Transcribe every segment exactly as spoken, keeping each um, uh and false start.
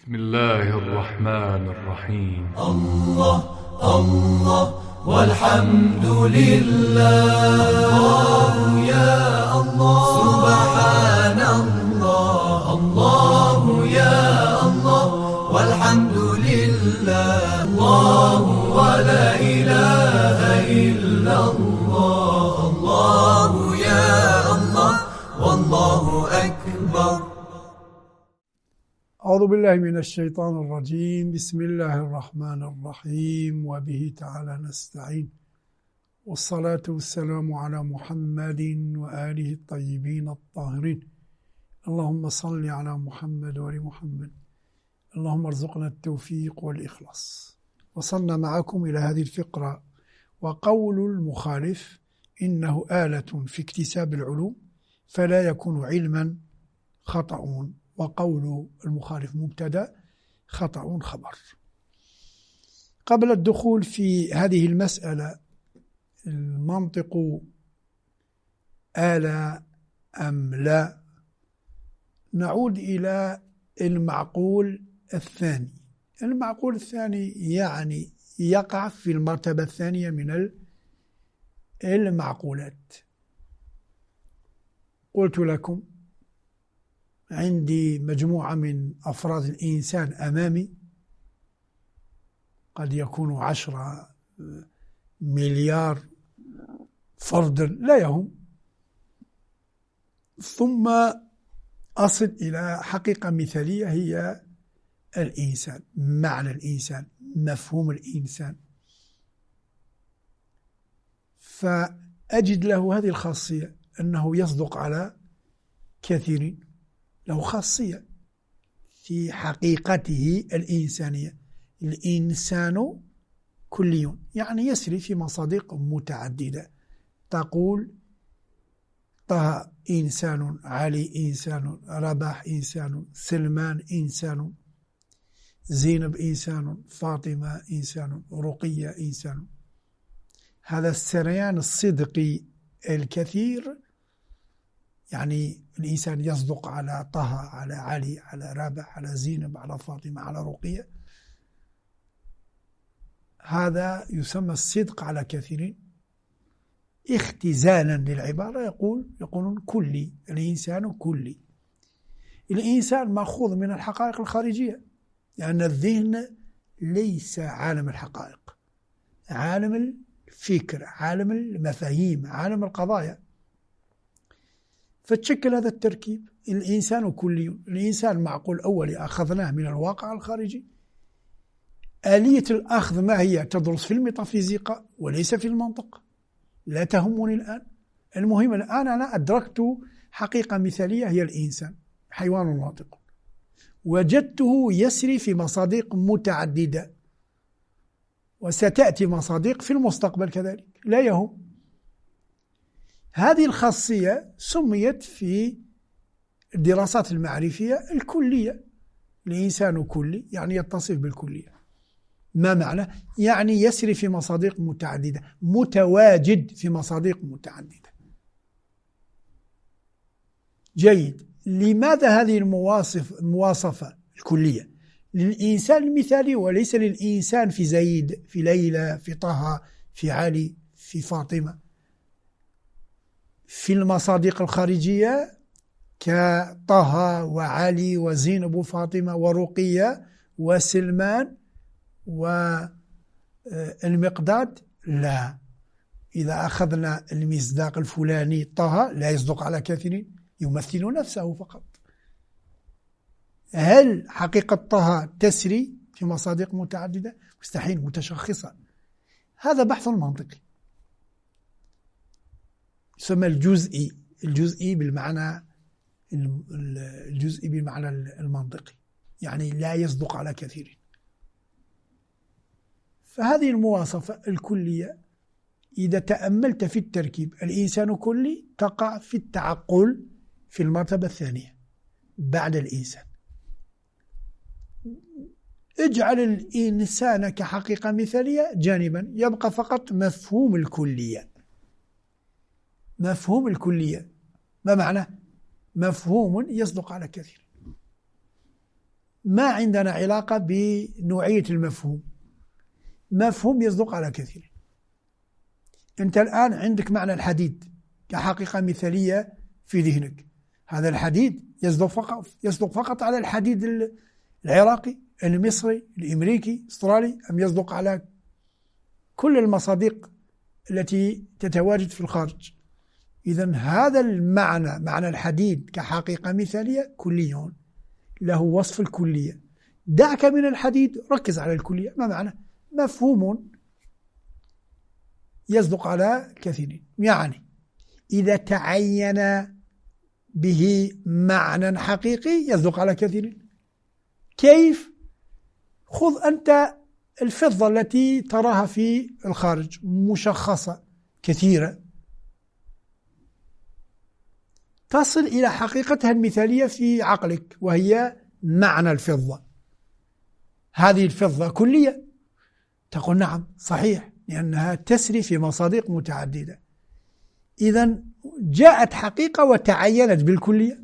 بسم الله الرحمن الرحيم. الله الله والحمد لله. الله يا الله سبحان الله. الله يا الله والحمد لله. الله ولا إله إلا الله. الله يا الله والله أكبر. أعوذ بالله من الشيطان الرجيم. بسم الله الرحمن الرحيم، وبه تعالى نستعين، والصلاة والسلام على محمد وآله الطيبين الطاهرين. اللهم صل على محمد وآل محمد. اللهم ارزقنا التوفيق والإخلاص. وصلنا معكم إلى هذه الفقرة: وقول المخالف إنه آلة في اكتساب العلوم فلا يكون علما خطأ، وقول المخالف مبتدأ، خطأ خبر. قبل الدخول في هذه المسألة، المنطق آلة أم لا، نعود إلى المعقول الثاني. المعقول الثاني يعني يقع في المرتبة الثانية من المعقولات. قلت لكم عندي مجموعة من أفراد الإنسان أمامي، قد يكون عشرة مليار فرد لا يهم، ثم أصل إلى حقيقة مثالية هي الإنسان، معنى الإنسان، مفهوم الإنسان، فأجد له هذه الخاصية أنه يصدق على كثيرين. له خاصية في حقيقته الإنسانية. الإنسان كلي، يعني يسري في مصادق متعددة. تقول طه إنسان، علي إنسان، رباح إنسان، سلمان إنسان، زينب إنسان، فاطمة إنسان، رقية إنسان. هذا السريان الصدقي الكثير، يعني الإنسان يصدق على طه، على علي، على رابح، على زينب، على فاطمة، على رقية. هذا يسمى الصدق على كثيرين. اختزالا للعبارة يقول يقولون كلي، الإنسان كلي. الإنسان مأخوذ من الحقائق الخارجية، لأن الذهن ليس عالم الحقائق، عالم الفكر، عالم المفاهيم، عالم القضايا. فتشكل هذا التركيب. الإنسان كلي. الإنسان معقول أولي أخذناه من الواقع الخارجي. آلية الأخذ ما هي؟ تدرس في الميتافيزيقا وليس في المنطق. لا تهمني الآن، المهم الآن أنا أدركت حقيقة مثالية هي الإنسان، حيوان ناطق، وجدته يسري في مصادق متعددة، وستأتي مصادق في المستقبل كذلك، لا يهم. هذه الخاصية سميت في الدراسات المعرفية الكلية. الإنسان كلي، يعني يتصف بالكلية. ما معنى؟ يعني يسري في مصادق متعددة، متواجد في مصادق متعددة. جيد. لماذا هذه المواصف المواصفة الكلية للإنسان المثالي وليس للإنسان في زيد، في ليلى، في طه، في علي، في فاطمة؟ في المصادق الخارجية كطه وعلي وزينب وفاطمة ورقية وسلمان والمقداد، لا. إذا أخذنا المصداق الفلاني طه لا يصدق على كثيرين، يمثل نفسه فقط. هل حقيقة طه تسري في مصادق متعددة؟ مستحيل، متشخصة. هذا بحث منطقي يسمى الجزئي. الجزئي بالمعنى الجزئي بالمعنى المنطقي، يعني لا يصدق على كثير. فهذه المواصفة الكلية إذا تأملت في التركيب الإنسان كلي، تقع في التعقل في المرتبة الثانية بعد الإنسان. اجعل الإنسان كحقيقة مثالية جانبا، يبقى فقط مفهوم الكلية. مفهوم الكلية ما معنى؟ مفهوم يصدق على كثير. ما عندنا علاقة بنوعية المفهوم. مفهوم يصدق على كثير. أنت الآن عندك معنى الحديد كحقيقة مثالية في ذهنك. هذا الحديد يصدق فقط, يصدق فقط على الحديد العراقي، المصري، الأمريكي، الأسترالي، أم يصدق على كل المصادق التي تتواجد في الخارج؟ إذن هذا المعنى، معنى الحديد كحقيقة مثالية، كلي، له وصف الكلية. دعك من الحديد، ركز على الكلية. ما معنى؟ مفهوم يصدق على كثيرين. يعني إذا تعين به معنى حقيقي يصدق على كثيرين. كيف؟ خذ أنت الفضة التي تراها في الخارج مشخصة كثيرة، تصل إلى حقيقتها المثالية في عقلك، وهي معنى الفضة. هذه الفضة كلية. تقول نعم صحيح، لأنها تسري في مصادق متعددة. إذن جاءت حقيقة وتعينت بالكلية.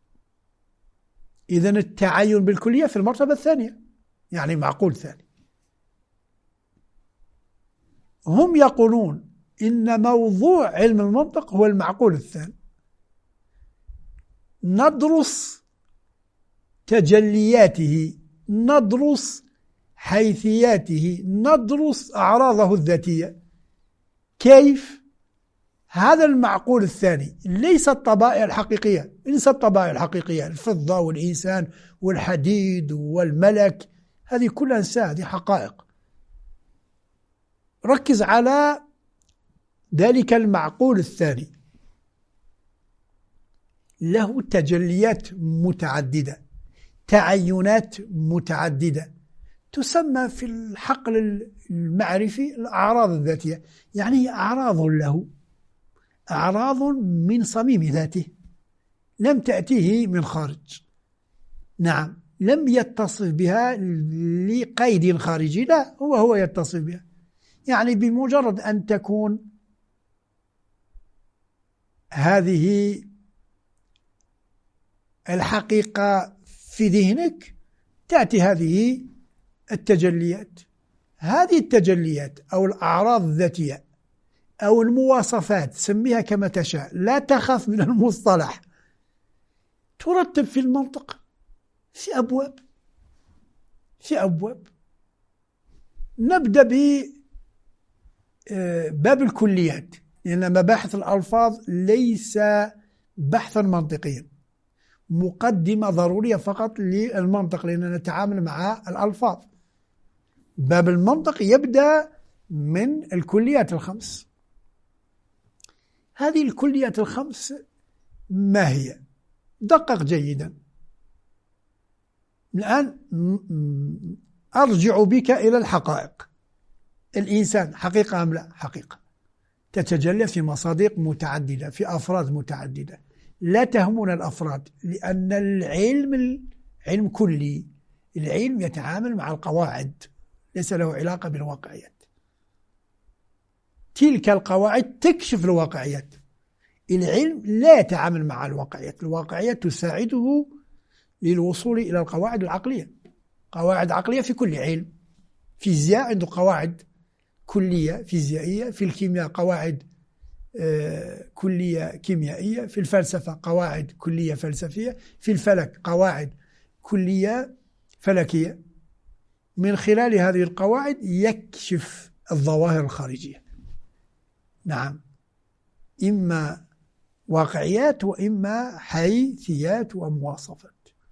إذن التعين بالكلية في المرتبة الثانية، يعني معقول ثاني. هم يقولون إن موضوع علم المنطق هو المعقول الثاني. ندرس تجلياته، ندرس حيثياته، ندرس أعراضه الذاتية. كيف؟ هذا المعقول الثاني ليس الطبائع الحقيقية، ليس الطبائع الحقيقية، الفضة والإنسان والحديد والملك، هذه كلها انساء، هذه حقائق. ركز على ذلك المعقول الثاني، له تجليات متعددة، تعينات متعددة، تسمى في الحقل المعرفي الأعراض الذاتية. يعني أعراض له، أعراض من صميم ذاته، لم تأتيه من خارج. نعم، لم يتصف بها لقيد خارجي، لا، هو هو يتصف بها. يعني بمجرد أن تكون هذه الحقيقة في ذهنك، تأتي هذه التجليات. هذه التجليات أو الأعراض الذاتية أو المواصفات، سميها كما تشاء، لا تخاف من المصطلح، ترتب في المنطق في أبواب في أبواب. نبدأ بباب الكليات، لأن مباحث الألفاظ ليس بحثا منطقيا، مقدمة ضرورية فقط للمنطق، لأننا نتعامل مع الألفاظ. باب المنطق يبدأ من الكليات الخمس. هذه الكليات الخمس ما هي؟ دقق جيدا. الآن أرجع بك إلى الحقائق. الإنسان حقيقة أم لا؟ حقيقة، تتجلى في مصادق متعددة، في أفراد متعددة. لا تهمنا الأفراد، لأن العلم علم كلي. العلم يتعامل مع القواعد، ليس له علاقة بالواقعيات. تلك القواعد تكشف الواقعيات. العلم لا يتعامل مع الواقعيات. الواقعيات تساعده للوصول إلى القواعد العقلية. قواعد عقلية في كل علم. فيزياء عنده قواعد كلية فيزيائية، في الكيمياء قواعد آه كلية كيميائية، في الفلسفة قواعد كلية فلسفية، في الفلك قواعد كلية فلكية. من خلال هذه القواعد يكشف الظواهر الخارجية. نعم، إما واقعيات وإما حيثيات ومواصفات.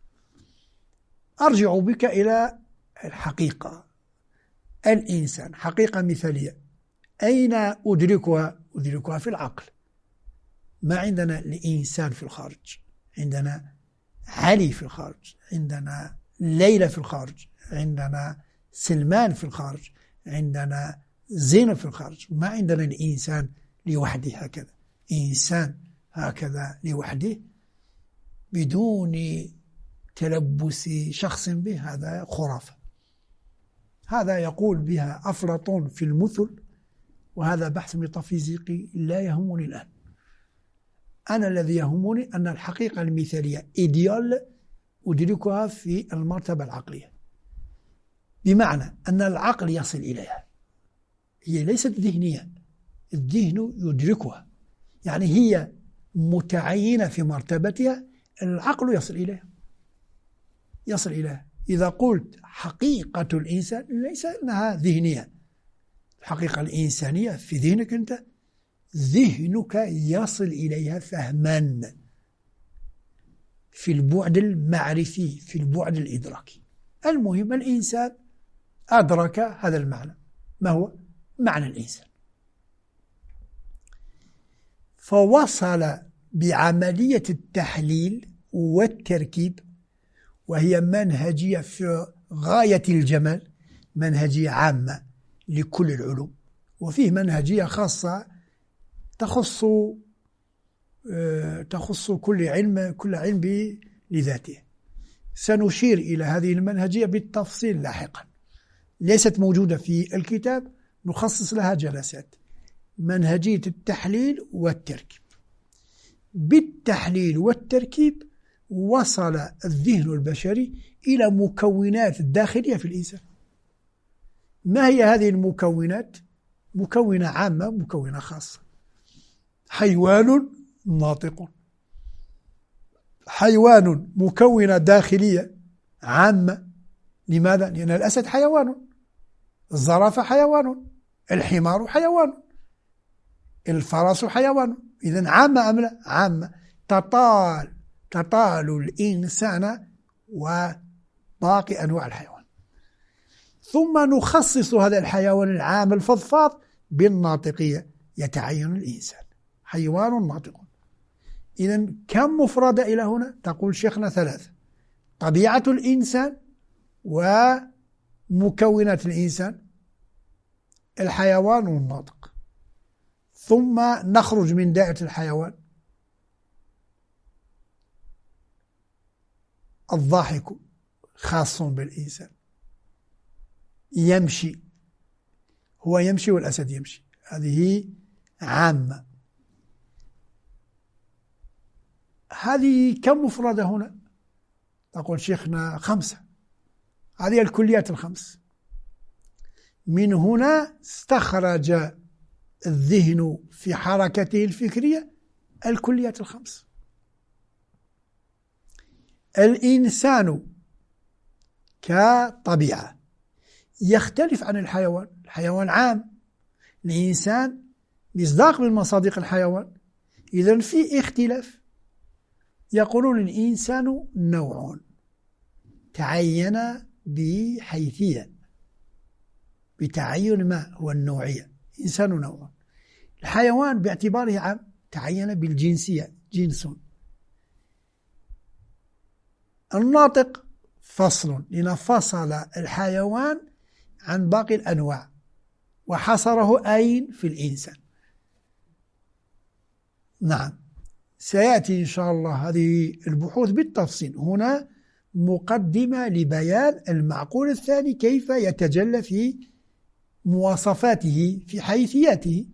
أرجع بك إلى الحقيقة. الإنسان حقيقة مثالية، أين أدركها؟ أدركها في العقل. ما عندنا الإنسان في الخارج، عندنا علي في الخارج، عندنا ليلى في الخارج، عندنا سلمان في الخارج، عندنا زينب في الخارج. ما عندنا الإنسان لوحده هكذا، إنسان هكذا لوحده بدون تلبس شخص به، هذا خرافة. هذا يقول بها أفلاطون في المثل، وهذا بحث ميتافيزيقي لا يهمني الآن. أنا الذي يهمني أن الحقيقة المثالية إيديال أدركها في المرتبة العقلية، بمعنى أن العقل يصل إليها، هي ليست ذهنية، الذهن يدركها، يعني هي متعينة في مرتبتها، العقل يصل إليها يصل إليها إذا قلت حقيقة الإنسان ليس أنها ذهنية، الحقيقة الإنسانية في ذهنك أنت، ذهنك يصل إليها فهما في البعد المعرفي، في البعد الإدراكي. المهم الإنسان أدرك هذا المعنى، ما هو معنى الإنسان، فوصل بعملية التحليل والتركيب، وهي منهجية في غاية الجمال، منهجية عامة لكل العلوم، وفيه منهجية خاصة تخص تخص كل علم كل علم لذاته. سنشير إلى هذه المنهجية بالتفصيل لاحقا، ليست موجودة في الكتاب، نخصص لها جلسات. منهجية التحليل والتركيب، بالتحليل والتركيب وصل الذهن البشري إلى مكونات داخلية في الإنسان. ما هي هذه المكونات؟ مكونة عامة، مكونة خاصة. حيوان ناطق، حيوان مكونة داخلية عامة. لماذا؟ لأن الأسد حيوان، الزرافة حيوان، الحمار حيوان، الفرس حيوان. إذن عامة أم لا؟ عامة، تطال تطال الإنسان وباقي أنواع الحيوان. ثم نخصص هذا الحيوان العام الفضفاض بالناطقية، يتعين الإنسان حيوان ناطق. إذن كم مفردة إلى هنا؟ تقول شيخنا ثلاثة: طبيعة الإنسان، ومكونات الإنسان، الحيوان والناطق. ثم نخرج من دائرة الحيوان: الضاحك خاص بالإنسان، يمشي، هو يمشي والأسد يمشي، هذه عامة. هذه كم مفردة هنا؟ تقول شيخنا خمسة، هذه الكليات الخمس. من هنا استخرج الذهن في حركته الفكرية الكليات الخمس. الإنسان كطبيعة يختلف عن الحيوان، الحيوان عام، الإنسان مصداق من مصادق الحيوان، إذن في اختلاف. يقولون الإنسان نوع تعين بحيثية، بتعين ما هو النوعية، إنسان نوع. الحيوان باعتباره عام تعين بالجنسية، جنس. الناطق فصل، لنفصل الحيوان عن باقي الأنواع وحصره أين؟ في الإنسان. نعم، سيأتي إن شاء الله هذه البحوث بالتفصيل. هنا مقدمة لبيان المعقول الثاني كيف يتجلى في مواصفاته، في حيثياته.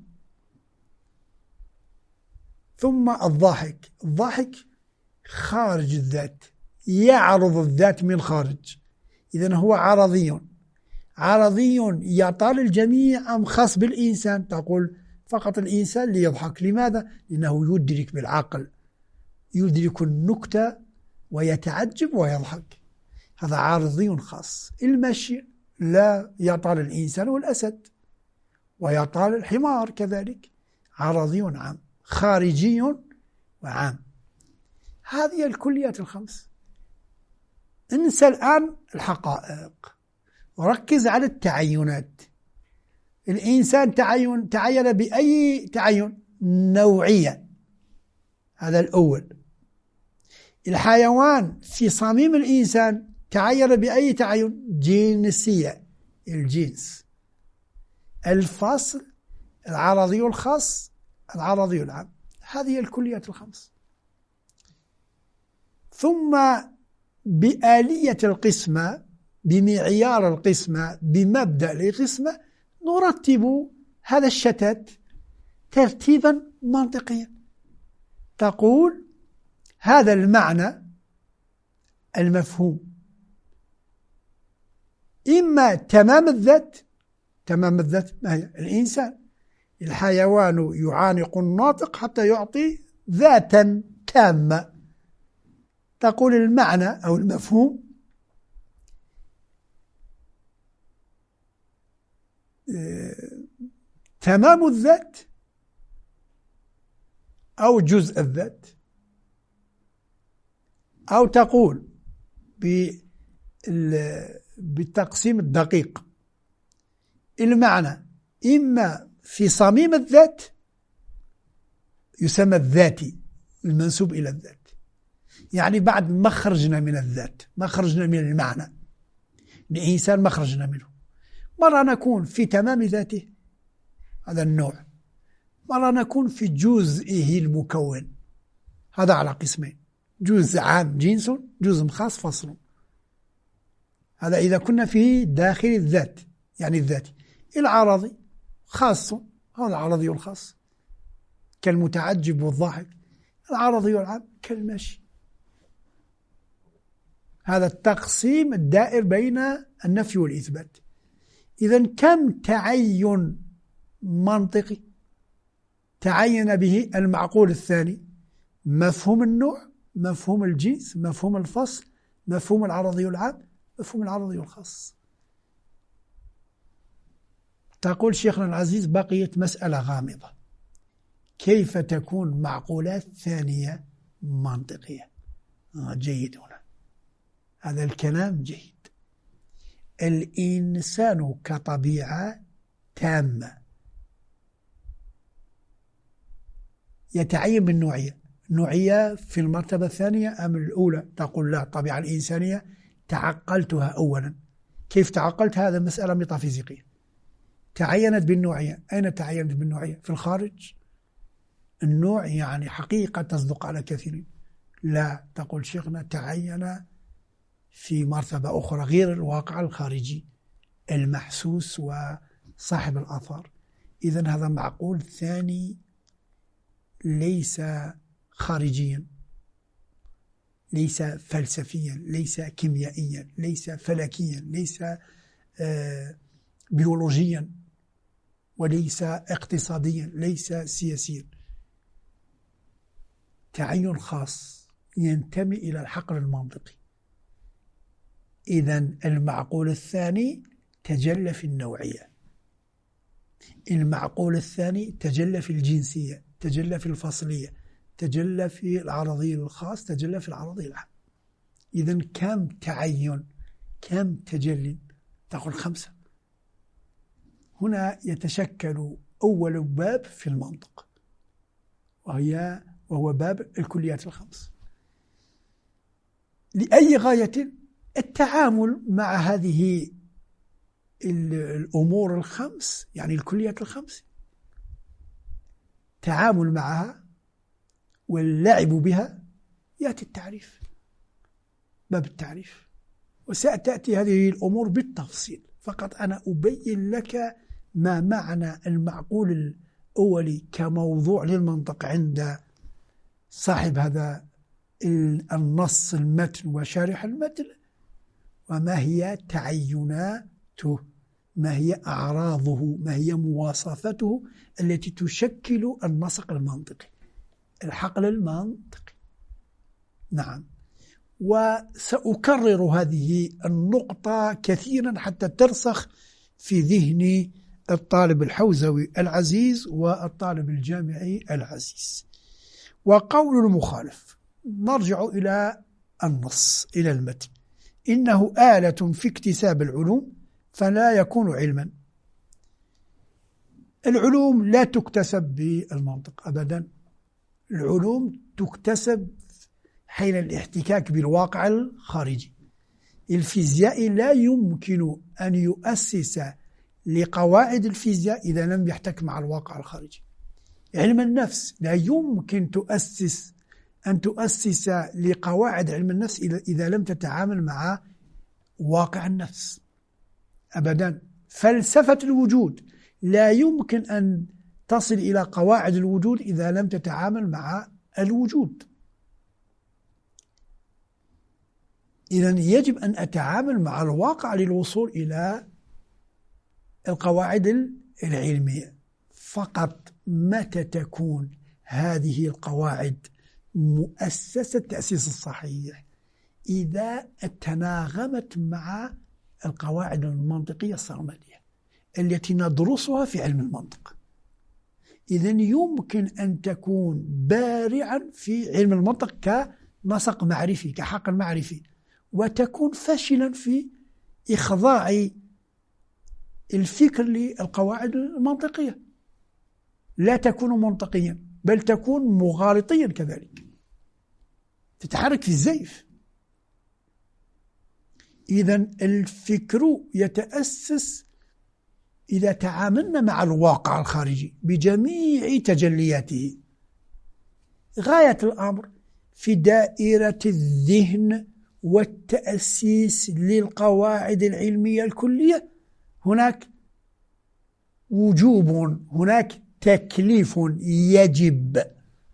ثم الضاحك، الضاحك خارج الذات، يعرض الذات من خارج، إذن هو عرضي. عرضي يطال الجميع أم خاص بالإنسان؟ تقول فقط الإنسان ليضحك. لماذا؟ لأنه يدرك بالعقل، يدرك النكتة ويتعجب ويضحك، هذا عارضي خاص. المشي لا يطال الإنسان والأسد، ويطال الحمار كذلك، عرضي عام، خارجي وعام. هذه الكليات الخمس. انسى الآن الحقائق وركز على التعينات. الإنسان تعين تعين بأي تعين؟ نوعية، هذا الأول. الحيوان في صميم الإنسان تعين بأي تعين؟ جنسية، الجنس. الفصل العرضي الخاص، العرضي العام. هذه الكليات الخمس. ثم بآلية القسمة، بمعيار القسمة، بمبدأ القسمة، نرتب هذا الشتات ترتيبا منطقيا. تقول هذا المعنى المفهوم إما تمام الذات. تمام الذات ما هي؟ الإنسان. الحيوان يعانق الناطق حتى يعطي ذاتا تامة. تقول المعنى أو المفهوم تمام الذات أو جزء الذات، أو تقول بالتقسيم الدقيق المعنى إما في صميم الذات يسمى الذاتي المنسوب إلى الذات، يعني بعد ما خرجنا من الذات، ما خرجنا من المعنى، الإنسان ما خرجنا منه. مرة نكون في تمام ذاته هذا النوع، مرة نكون في جزئه المكون، هذا على قسمين: جزء عام جنس، جزء خاص فصل. هذا إذا كنا في داخل الذات يعني الذاتي. العرضي خاص، هذا العرضي والخاص كالمتعجب والضاحك. العرضي والعام كالمشي. هذا التقسيم الدائر بين النفي والإثبات. إذن كم تعين منطقي تعين به المعقول الثاني: مفهوم النوع، مفهوم الجنس، مفهوم الفصل، مفهوم العرضي والعام، مفهوم العرضي والخاص. تقول شيخنا العزيز: بقيت مسألة غامضة، كيف تكون معقولات ثانية منطقية؟ آه جيد. هنا هذا الكلام جيد. الإنسان كطبيعة تامة يتعين بالنوعية. النوعية في المرتبة الثانية أم الأولى؟ تقول لا، الطبيعة الإنسانية تعقلتها أولا. كيف تعقلت؟ هذا مسألة ميتافيزيقية. تعينت بالنوعية. أين تعينت بالنوعية؟ في الخارج. النوع يعني حقيقة تصدق على كثيرين. لا، تقول شيخنا تعين في مرتبة أخرى غير الواقع الخارجي المحسوس وصاحب الآثار. إذن هذا معقول ثاني ليس خارجيا، ليس فلسفيا، ليس كيميائيا، ليس فلكيا، ليس آه بيولوجيا، وليس اقتصاديا، ليس سياسيا. تعين خاص ينتمي إلى الحقل المنطقي. إذن المعقول الثاني تجلى في النوعية، المعقول الثاني تجلى في الجنسية، تجلى في الفصلية، تجلى في العرضي الخاص، تجلى في العرضي العام. إذن كم تعين، كم تجلي؟ تقول خمسة. هنا يتشكل أول باب في المنطق، وهي وهو باب الكليات الخمس. لأي غاية؟ التعامل مع هذه الأمور الخمس، يعني الكليات الخمس، تعامل معها واللعب بها. يأتي التعريف، باب التعريف، وستأتي هذه الأمور بالتفصيل. فقط أنا أبين لك ما معنى المعقول الأولي كموضوع للمنطق عند صاحب هذا النص المتن وشارح المتن، وما هي تعيناته، ما هي أعراضه، ما هي مواصفاته التي تشكل النسق المنطقي، الحقل المنطقي. نعم، وسأكرر هذه النقطة كثيرا حتى ترسخ في ذهن الطالب الحوزوي العزيز والطالب الجامعي العزيز. وقول المخالف، نرجع إلى النص، إلى المتن: إنه آلة في اكتساب العلوم فلا يكون علما. العلوم لا تكتسب بالمنطق أبدا. العلوم تكتسب حين الاحتكاك بالواقع الخارجي. الفيزيائي لا يمكن أن يؤسس لقواعد الفيزياء إذا لم يحتك مع الواقع الخارجي. علم النفس لا يمكن تؤسس أن تؤسس لقواعد علم النفس إذا لم تتعامل مع واقع النفس أبدا. فلسفة الوجود لا يمكن أن تصل إلى قواعد الوجود إذا لم تتعامل مع الوجود. إذن يجب أن أتعامل مع الواقع للوصول إلى القواعد العلمية. فقط متى تكون هذه القواعد مؤسسة التأسيس الصحيح؟ إذا تناغمت مع القواعد المنطقية السرمدية التي ندرسها في علم المنطق. إذن يمكن أن تكون بارعا في علم المنطق كنسق معرفي، كحقل معرفي، وتكون فاشلا في إخضاع الفكر للقواعد المنطقية. لا تكون منطقيا بل تكون مغالطيا كذلك، تتحرك في الزيف. إذن الفكر يتأسس إذا تعاملنا مع الواقع الخارجي بجميع تجلياته. غاية الأمر في دائرة الذهن والتأسيس للقواعد العلمية الكلية هناك وجوب، هناك تكليف يجب،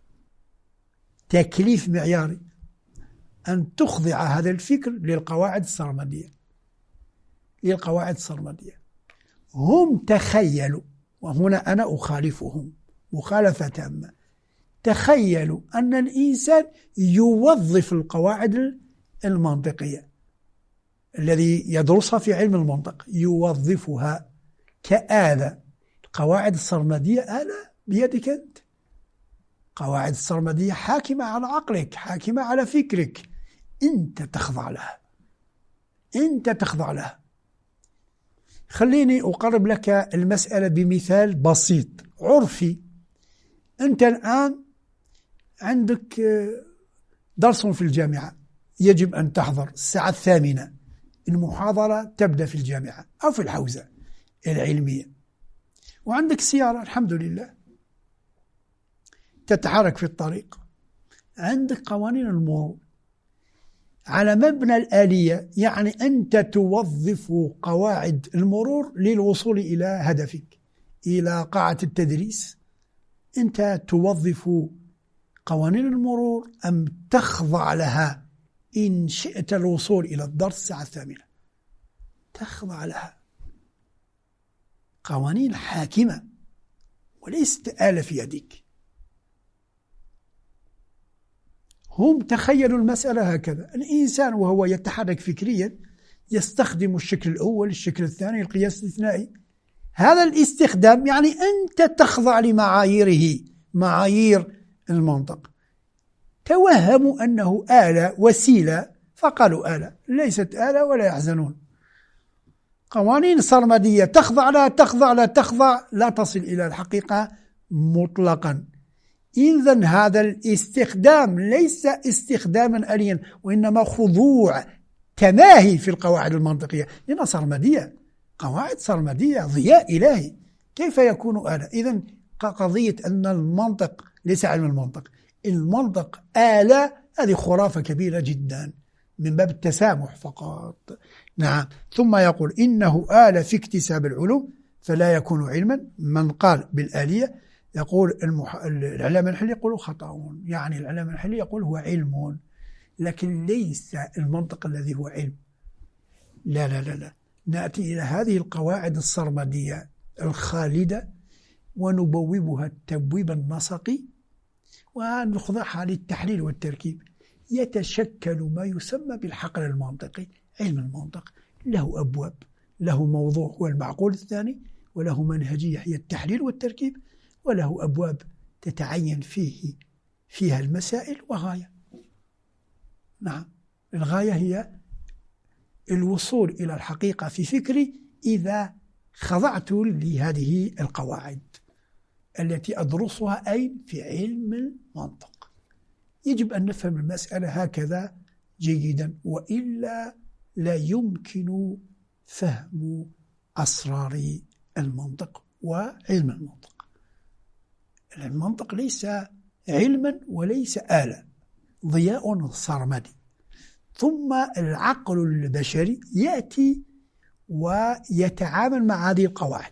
تكليف معياري أن تخضع هذا الفكر للقواعد السرمدية للقواعد السرمدية. هم تخيلوا، وهنا أنا أخالفهم مخالفة تامة، تخيلوا أن الإنسان يوظف القواعد المنطقية الذي يدرسها في علم المنطق، يوظفها كآلة. القواعد السرمدية آلة بيدك أنت. قواعد السرمدية حاكمة على عقلك، حاكمة على فكرك، أنت تخضع لها، أنت تخضع لها. خليني أقرب لك المسألة بمثال بسيط عرفي. أنت الآن عندك درس في الجامعة، يجب أن تحضر الساعة الثامنة، المحاضرة تبدأ في الجامعة أو في الحوزة العلمية، وعندك سيارة الحمد لله تتحرك في الطريق. عندك قوانين المرور على مبنى الآلية، يعني أنت توظف قواعد المرور للوصول إلى هدفك، إلى قاعة التدريس. أنت توظف قوانين المرور أم تخضع لها إن شئت الوصول إلى الدرس الساعة الثامنة؟ تخضع لها. قوانين حاكمة وليست آلة في يدك. هم تخيلوا المسألة هكذا. الإنسان وهو يتحرك فكريا يستخدم الشكل الأول، الشكل الثاني، القياس الاثنائي. هذا الاستخدام يعني أنت تخضع لمعاييره، معايير المنطق. توهموا أنه آلة، وسيلة، فقالوا آلة. ليست آلة ولا يحزنون. قوانين سرمدية تخضع لا تخضع لا تخضع لا تصل إلى الحقيقة مطلقا. إذن هذا الاستخدام ليس استخداما آليا، وإنما خضوع تماهي في القواعد المنطقية، لأنها سرمدية، قواعد سرمدية، ضياء إلهي، كيف يكون آلة؟ إذن قضية أن المنطق ليس علم المنطق، المنطق آلة، هذه خرافة كبيرة جدا من باب التسامح فقط. نعم. ثم يقول إنه آلة في اكتساب العلوم فلا يكون علما. من قال بالآلية يقول المح... العلامة الحلي يقول خطأ، يعني العلامة الحلي يقول هو علم، لكن ليس المنطق الذي هو علم. لا لا لا لا نأتي إلى هذه القواعد السرمدية الخالدة ونبوبها التبويب النسقي ونخضعها للتحليل والتركيب. يتشكل ما يسمى بالحقل المنطقي. علم المنطق له أبواب، له موضوع هو المعقول الثاني، وله منهجية هي التحليل والتركيب، وله أبواب تتعين فيه فيها المسائل، وغاية. نعم، الغاية هي الوصول إلى الحقيقة في فكري إذا خضعت لهذه القواعد التي أدرسها أين؟ في علم المنطق. يجب أن نفهم المسألة هكذا جيدا، وإلا لا يمكن فهم أسرار المنطق وعلم المنطق. المنطق ليس علما وليس آلة، ضياء سرمدي. ثم العقل البشري يأتي ويتعامل مع هذه القواعد.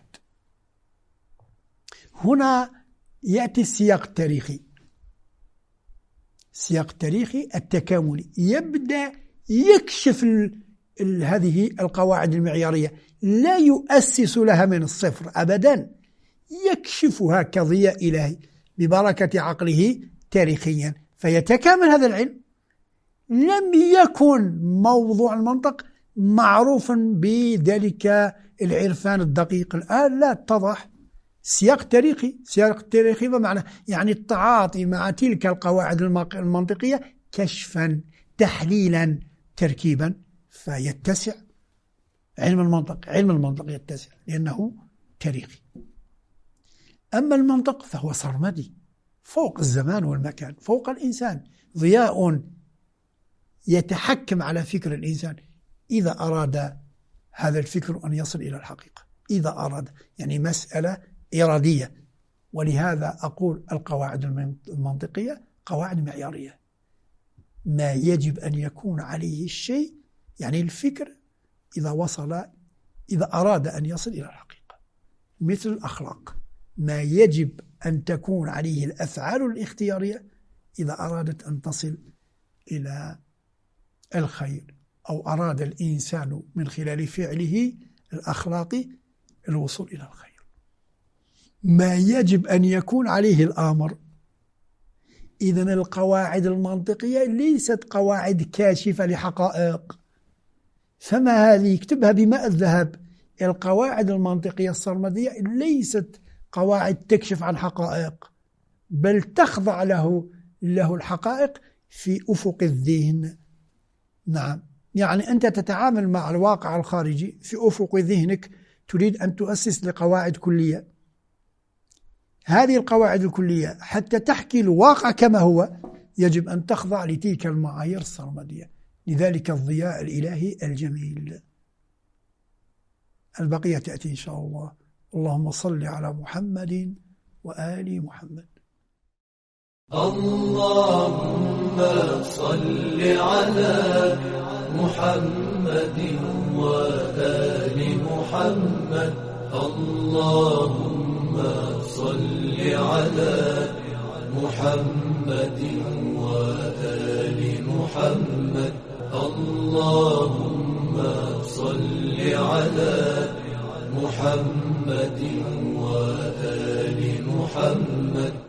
هنا يأتي السياق التاريخي، السياق التاريخي التكاملي، يبدأ يكشف ال ال هذه القواعد المعيارية، لا يؤسس لها من الصفر أبدا، يكشفها كضياء إلهي ببركة عقله تاريخيا، فيتكامل هذا العلم. لم يكن موضوع المنطق معروفا بذلك العرفان الدقيق، الآن لا اتضح سياق تاريخي. سياق تاريخي بمعنى يعني التعاطي مع تلك القواعد المنطقية كشفا تحليلا تركيبا، فيتسع علم المنطق. علم المنطق يتسع لأنه تاريخي. أما المنطق فهو سرمدي، فوق الزمان والمكان، فوق الإنسان، ضياء يتحكم على فكر الإنسان إذا أراد هذا الفكر أن يصل إلى الحقيقة، إذا أراد، يعني مسألة إرادية. ولهذا أقول القواعد المنطقية قواعد معيارية، ما يجب أن يكون عليه الشيء، يعني الفكر إذا وصل، إذا أراد أن يصل إلى الحقيقة. مثل الأخلاق، ما يجب أن تكون عليه الأفعال الاختيارية إذا أرادت أن تصل إلى الخير، أو أراد الإنسان من خلال فعله الأخلاقي الوصول إلى الخير. ما يجب أن يكون عليه الآمر. إذن القواعد المنطقية ليست قواعد كاشفة لحقائق، فما هذه يكتبها بماء الذهب. القواعد المنطقية السرمدية ليست قواعد تكشف عن حقائق، بل تخضع له له الحقائق في أفق الذهن. نعم، يعني أنت تتعامل مع الواقع الخارجي في أفق ذهنك، تريد أن تؤسس لقواعد كلية. هذه القواعد الكلية حتى تحكي الواقع كما هو يجب أن تخضع لتلك المعايير السرمدية، لذلك الضياء الإلهي الجميل. البقية تأتي إن شاء الله. اللهم صل على محمد وآل محمد. اللهم صل على محمد وآل محمد. اللهم صل على محمد وآل محمد. اللهم صل على محمد وآل محمد.